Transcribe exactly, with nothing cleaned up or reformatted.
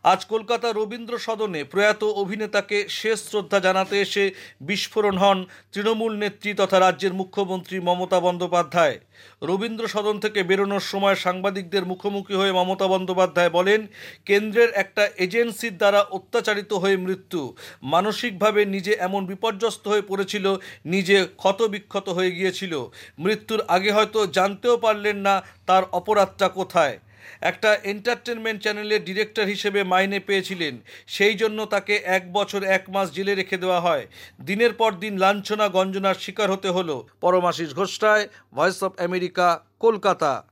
আজ কলকাতা রবীন্দ্র সদনে প্রয়াত অভিনেতাকে শেষ শ্রদ্ধা জানাতে এসে বিস্ফোরণ হন তৃণমূল নেত্রী তথা রাজ্যের মুখ্যমন্ত্রী মমতা বন্দ্যোপাধ্যায়। রবীন্দ্র সদন থেকে বেরোনোর সময় সাংবাদিকদের মুখোমুখি হয়ে মমতা বন্দ্যোপাধ্যায় বলেন, কেন্দ্রের একটা এজেন্সির দ্বারা অত্যাচারিত হয়ে মৃত্যু। মানসিকভাবে নিজে এমন বিপর্যস্ত হয়ে পড়েছিল, নিজে ক্ষতবিক্ষত হয়ে গিয়েছিল। মৃত্যুর আগে হয়তো জানতেও পারলেন না তার অপরাধটা কোথায়। একটা এন্টারটেনমেন্ট চ্যানেলের ডিরেক্টর হিসেবে মাইনে পেয়েছিলেন, সেই জন্য তাকে এক বছর এক মাস জেলে রেখে দেওয়া হয়। দিনের পর দিন লাঞ্ছনা গঞ্জনার শিকার হতে হলো। Paramashis Ghosh Roy, voice of America, Kolkata.